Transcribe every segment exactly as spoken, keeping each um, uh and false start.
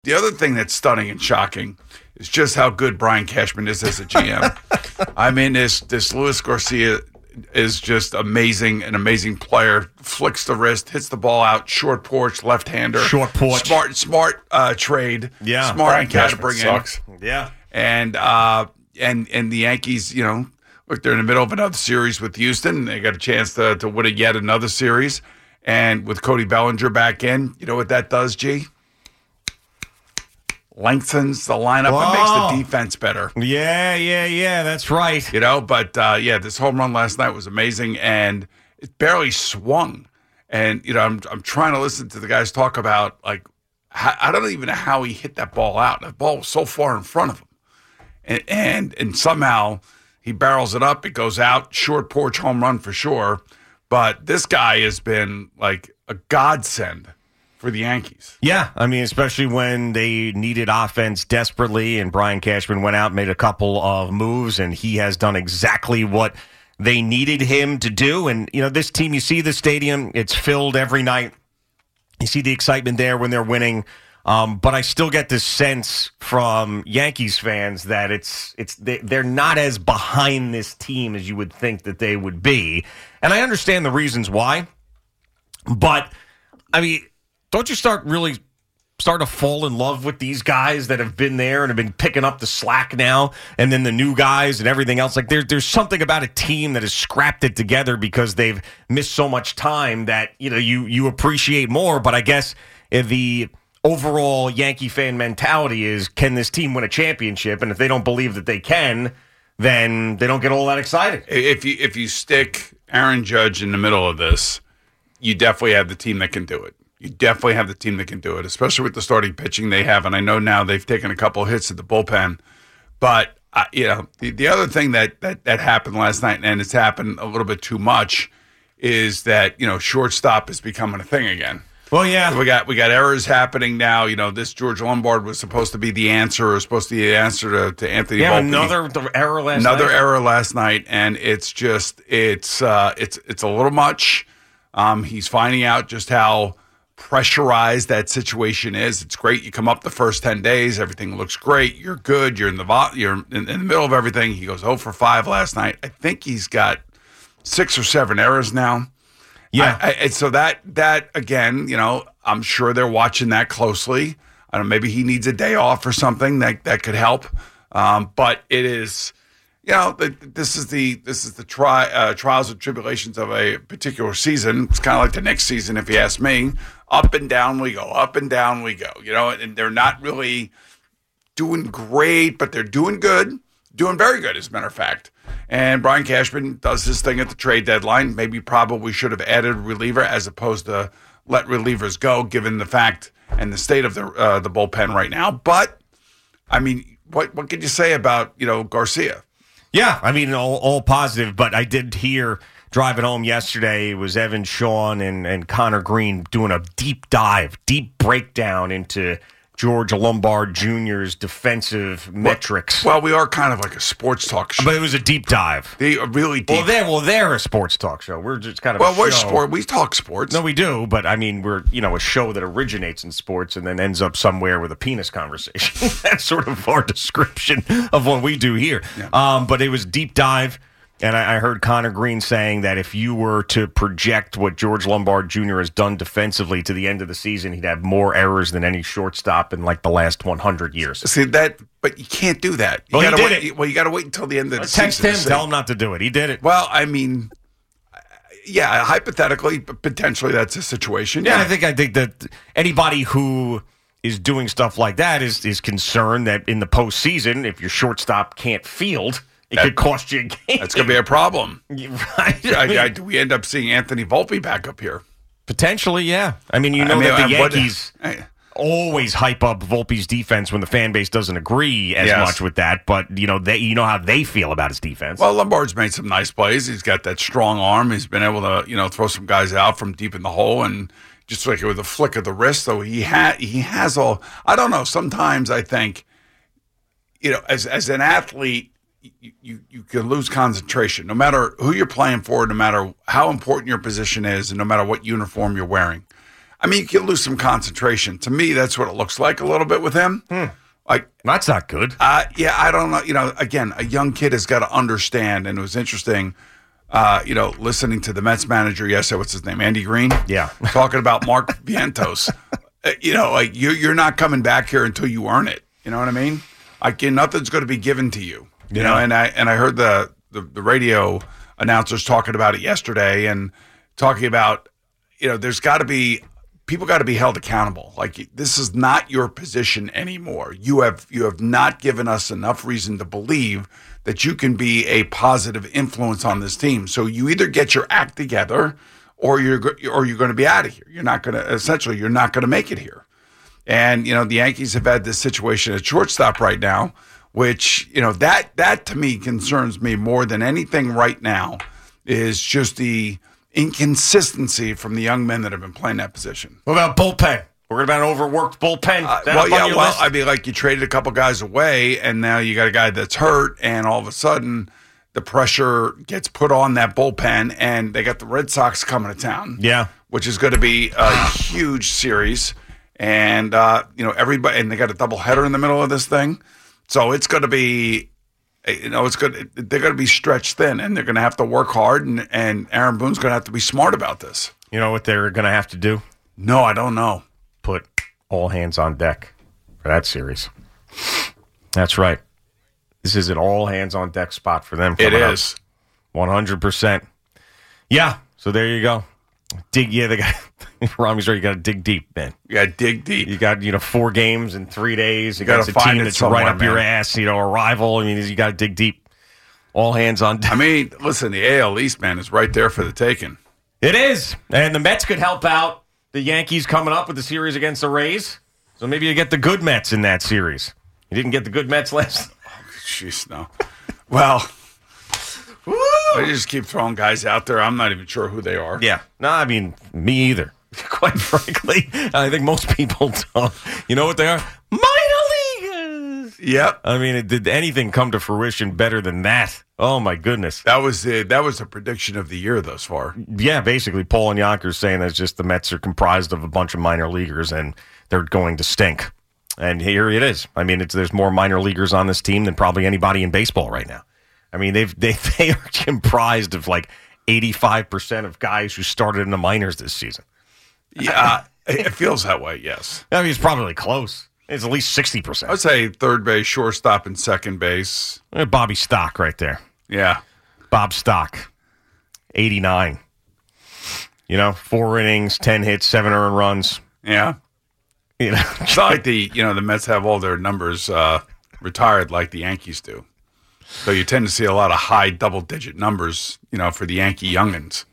The other thing that's stunning and shocking is just how good Brian Cashman is as a G M. I mean, this this Luis Garcia is just amazing, an amazing player. Flicks the wrist, hits the ball out, short porch, left-hander. Short porch. Smart, smart uh, trade. Yeah. Smart Brian guy to Cashman bring sucks. in. Yeah. And, uh, and, and the Yankees, you know, look, they're in the middle of another series with Houston. They got a chance to, to win a yet another series. And with Cody Bellinger back in, you know what that does, G? Lengthens the lineup Whoa. and makes the defense better. Yeah, yeah, yeah, that's right. You know, but uh, yeah, this home run last night was amazing, and it barely swung. And you know, I'm I'm trying to listen to the guys talk about like how, I don't even know how he hit that ball out. The ball was so far in front of him, and and, and somehow he barrels it up. It goes out, short porch home run for sure. But this guy has been like a godsend for the Yankees. Yeah, I mean, especially when they needed offense desperately, and Brian Cashman went out and made a couple of moves, and he has done exactly what they needed him to do. And, you know, this team, you see the stadium, it's filled every night. You see the excitement there when they're winning. Um, but I still get this sense from Yankees fans that it's it's they, they're not as behind this team as you would think that they would be. And I understand the reasons why. But, I mean, don't you start really start to fall in love with these guys that have been there and have been picking up the slack now, and then the new guys and everything else? Like there, there's something about a team that has scrapped it together because they've missed so much time that you know you you appreciate more. But I guess if the overall Yankee fan mentality is, can this team win a championship? And if they don't believe that they can, then they don't get all that excited. If you if you stick Aaron Judge in the middle of this, you definitely have the team that can do it. You definitely have the team that can do it, especially with the starting pitching they have. And I know now they've taken a couple of hits at the bullpen. But, uh, you know, the, the other thing that, that, that happened last night, and it's happened a little bit too much, is that, you know, shortstop is becoming a thing again. Well, yeah. We got we got errors happening now. You know, this George Lombard was supposed to be the answer, or supposed to be the answer to, to Anthony Yeah, Volpe. another error last Another night. error last night, and it's just, it's, uh, it's, it's a little much. Um, he's finding out just how pressurized that situation is. It's great. You come up the first ten days, everything looks great. You're good. You're in the vo- you're in, in the middle of everything. He goes oh for five last night. I think he's got six or seven errors now. Yeah. I, I, and so that that again, you know, I'm sure they're watching that closely. I don't know, maybe he needs a day off or something that that could help. Um, but it is, you know, the, this is the this is the tri- uh, trials and tribulations of a particular season. It's kind of like the next season, if you ask me. Up and down we go, up and down we go. You know, and they're not really doing great, but they're doing good, doing very good, as a matter of fact. And Brian Cashman does his thing at the trade deadline. Maybe probably should have added a reliever as opposed to let relievers go, given the fact and the state of the uh, the bullpen right now. But I mean, what what could you say about, you know, Garcia? Yeah, I mean, all, all positive, but I did hear driving home yesterday, it was Evan Shawn and, and Connor Green doing a deep dive, deep breakdown into George Lombard Junior's defensive well, metrics. Well, we are kind of like a sports talk show. But it was a deep dive. They are really deep. Well, they're, well, they're a sports talk show. We're just kind of well, a we're show. sport. We talk sports. No, we do, but I mean, we're, you know, a show that originates in sports and then ends up somewhere with a penis conversation. That's sort of our description of what we do here. Yeah. Um, but it was deep dive. And I heard Connor Green saying that if you were to project what George Lombard Junior has done defensively to the end of the season, he'd have more errors than any shortstop in like the last one hundred years. See that, but you can't do that. You well, gotta he did wait, it. Well, you got to wait until the end of the Text season. Text him, tell him not to do it. He did it. Well, I mean, yeah, hypothetically, potentially that's a situation. Yeah, yeah. I think I think that anybody who is doing stuff like that is is concerned that in the postseason, if your shortstop can't field, it that, could cost you a game. That's going to be a problem. Right? I mean, I, I, do we end up seeing Anthony Volpe back up here? Potentially, yeah. I mean, you know I mean, that the Yankees what, I, always hype up Volpe's defense when the fan base doesn't agree as yes. much with that. But, you know, they, you know how they feel about his defense. Well, Lombard's made some nice plays. He's got that strong arm. He's been able to, you know, throw some guys out from deep in the hole and just like with a flick of the wrist. So he, ha- he has all – I don't know. Sometimes I think, you know, as as an athlete, You, you you can lose concentration no matter who you're playing for, no matter how important your position is, and no matter what uniform you're wearing. I mean, you can lose some concentration. To me, that's what it looks like a little bit with him. Hmm. Like That's not good. Uh, yeah, I don't know. You know, again, a young kid has got to understand, and it was interesting, uh, you know, listening to the Mets manager yesterday, what's his name, Andy Green? Yeah. Talking about Mark Vientos. Uh, you know, like, you, you're not coming back here until you earn it. You know what I mean? Like, nothing's going to be given to you. You Yeah. know, and I and I heard the, the, the radio announcers talking about it yesterday and talking about, you know, there's got to be, people got to be held accountable. Like, this is not your position anymore. You have you have not given us enough reason to believe that you can be a positive influence on this team. So you either get your act together, or you're go- or you're going to be out of here. You're not going to essentially you're not going to make it here. And you know the Yankees have had this situation at shortstop right now, which you know that that to me concerns me more than anything right now. Is just the inconsistency from the young men that have been playing that position. What about bullpen? We're about an overworked bullpen. Uh, Is that well, up on yeah, your well, list? I mean, like you traded a couple guys away, and now you got a guy that's hurt, and all of a sudden the pressure gets put on that bullpen, and they got the Red Sox coming to town. Yeah. Which is going to be a huge series, and uh, you know everybody, and they got a doubleheader in the middle of this thing, so it's going to be. You know, it's good. They're going to be stretched thin, and they're going to have to work hard. And, and Aaron Boone's going to have to be smart about this. You know what they're going to have to do? No, I don't know. Put all hands on deck for that series. That's right. This is an all hands on deck spot for them. It is one hundred percent. Yeah. So there you go. Dig. Yeah, they got. Rami's right. You got to dig deep, man. You got to dig deep. You got you know four games in three days. You, You gotta got a find team it that's somewhere, right up your man. ass. You know, a rival. I mean, you got to dig deep. All hands on deck. I mean, listen, the A L East, man, is right there for the taking. It is. And the Mets could help out the Yankees coming up with the series against the Rays. So maybe you get the good Mets in that series. You didn't get the good Mets last. Jeez, no. Well, Woo! I just keep throwing guys out there. I'm not even sure who they are. Yeah. No, I mean, me either. Quite frankly, I think most people don't. You know what they are? Minor leaguers. Yep. I mean, did anything come to fruition better than that? Oh, my goodness. That was the that was the prediction of the year thus far. Yeah, basically, Paul and Yonkers saying that's just the Mets are comprised of a bunch of minor leaguers and they're going to stink. And here it is. I mean, it's, there's more minor leaguers on this team than probably anybody in baseball right now. I mean, they've they they are comprised of like eighty-five percent of guys who started in the minors this season. Yeah, it feels that way. Yes, I mean, it's probably close. It's at least sixty I percent. would say third base, shortstop, and second base. Bobby Stock right there. Yeah, Bob Stock, eighty-nine. You know, four innings, ten hits, seven earned runs. yeah. You know, It's not like the you know the Mets have all their numbers uh, retired like the Yankees do. So you tend to see a lot of high double digit numbers, you know, for the Yankee youngins.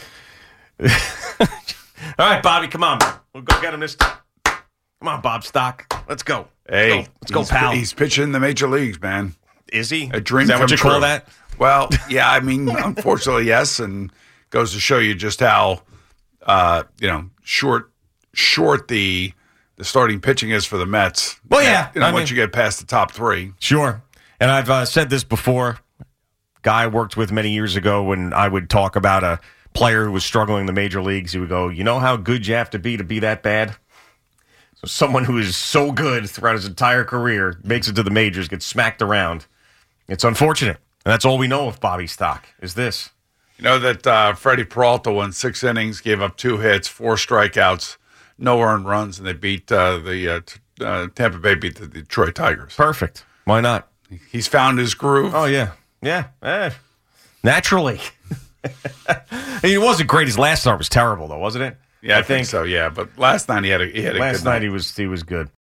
all right, Bobby, come on. We'll go get him this time. Come on, Bob Stock. Let's go. Hey, let's go, let's go he's, pal. He's pitching in the major leagues, man. Is he? A dream Is that come what you true. call that? Well, yeah, I mean, unfortunately, yes, and goes to show you just how uh, you know short short the the starting pitching is for the Mets. Well, yeah, you know, I once mean- you get past the top three. Sure. And I've uh, said this before. Guy I worked with many years ago when I would talk about a player who was struggling in the major leagues. He would go, you know how good you have to be to be that bad? So someone who is so good throughout his entire career makes it to the majors, gets smacked around. It's unfortunate. And that's all we know of Bobby Stock is this. You know that uh, Freddie Peralta won six innings, gave up two hits, four strikeouts, no earned runs, and they beat uh, the uh, t- uh, Tampa Bay beat the Detroit Tigers. Perfect. Why not? He's found his groove. Oh, yeah. Yeah. Eh. Naturally. I mean, it wasn't great. His last start was terrible, though, wasn't it? yeah, I, think, so. Yeah, but last night he had a he had a Last good night night. he was he was good.